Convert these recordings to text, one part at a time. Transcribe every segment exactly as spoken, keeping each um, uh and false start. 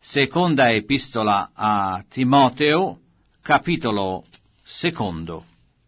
Seconda epistola a Timoteo, capitolo secondo.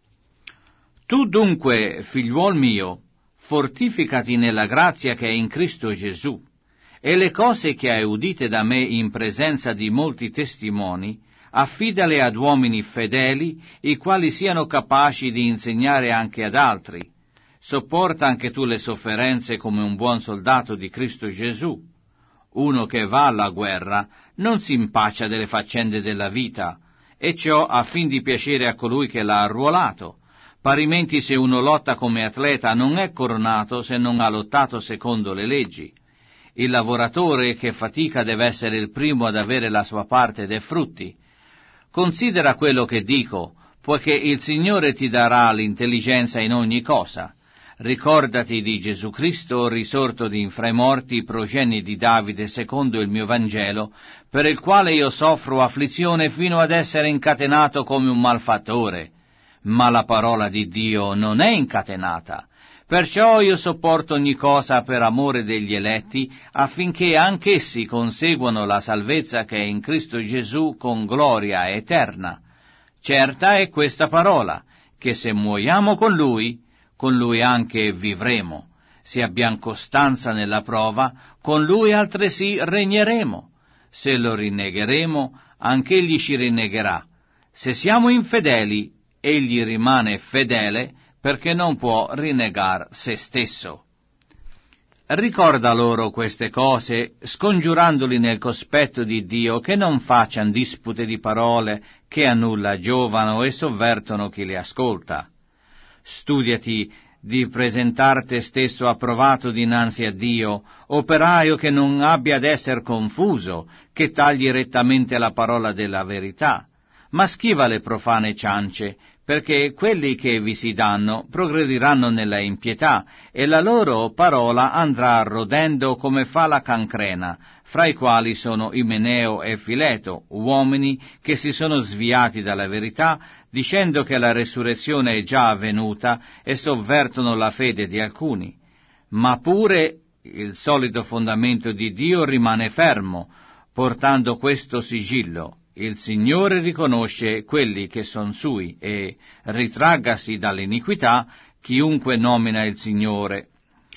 Tu dunque, figliuol mio, fortificati nella grazia che è in Cristo Gesù, e le cose che hai udite da me in presenza di molti testimoni, affidale ad uomini fedeli, i quali siano capaci di insegnare anche ad altri. Sopporta anche tu le sofferenze come un buon soldato di Cristo Gesù. Uno che va alla guerra non si impaccia delle faccende della vita, e ciò a fin di piacere a colui che l'ha arruolato. Parimenti se uno lotta come atleta non è coronato se non ha lottato secondo le leggi. Il lavoratore che fatica deve essere il primo ad avere la sua parte dei frutti. Considera quello che dico, poiché il Signore ti darà l'intelligenza in ogni cosa. Ricordati di Gesù Cristo, risorto di fra i morti, progenie di Davide, secondo il mio Vangelo, per il quale io soffro afflizione fino ad essere incatenato come un malfattore. Ma la parola di Dio non è incatenata. Perciò io sopporto ogni cosa per amore degli eletti, affinché anch'essi conseguano la salvezza che è in Cristo Gesù con gloria eterna. Certa è questa parola, che se muoiamo con Lui, con Lui anche vivremo. Se abbiamo costanza nella prova, con Lui altresì regneremo. Se lo rinnegheremo, anch'Egli ci rinnegherà. Se siamo infedeli, Egli rimane fedele, perché non può rinnegar se stesso. Ricorda loro queste cose, scongiurandoli nel cospetto di Dio che non facciano dispute di parole che a nulla giovano e sovvertono chi le ascolta. Studiati di presentar te stesso approvato dinanzi a Dio, operaio che non abbia ad esser confuso, che tagli rettamente la parola della verità, ma schiva le profane ciance, perché quelli che vi si danno progrediranno nella impietà, e la loro parola andrà rodendo come fa la cancrena, fra i quali sono Imeneo e Fileto, uomini che si sono sviati dalla verità, dicendo che la resurrezione è già avvenuta, e sovvertono la fede di alcuni. Ma pure il solito fondamento di Dio rimane fermo, portando questo sigillo: il Signore riconosce quelli che son sui, e ritraggasi dall'iniquità chiunque nomina il Signore.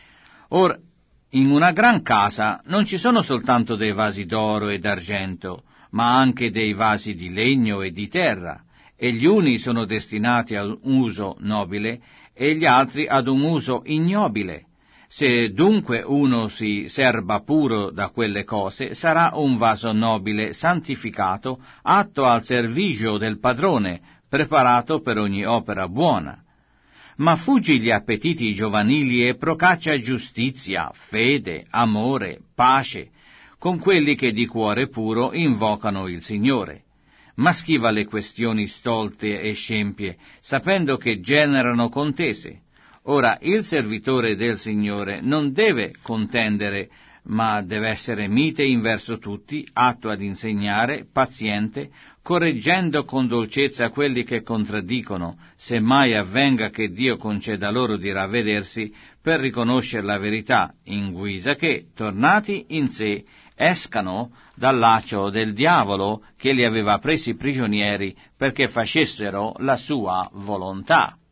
Or, in una gran casa non ci sono soltanto dei vasi d'oro e d'argento, ma anche dei vasi di legno e di terra, e gli uni sono destinati ad un uso nobile e gli altri ad un uso ignobile. Se dunque uno si serba puro da quelle cose, sarà un vaso nobile, santificato, atto al servigio del padrone, preparato per ogni opera buona. Ma fuggi gli appetiti giovanili e procaccia giustizia, fede, amore, pace, con quelli che di cuore puro invocano il Signore. Ma schiva le questioni stolte e scempie, sapendo che generano contese. Ora, il servitore del Signore non deve contendere, ma deve essere mite in verso tutti, atto ad insegnare, paziente, correggendo con dolcezza quelli che contraddicono, se mai avvenga che Dio conceda loro di ravvedersi per riconoscere la verità, in guisa che, tornati in sé, escano dal laccio del diavolo che li aveva presi prigionieri perché facessero la sua volontà.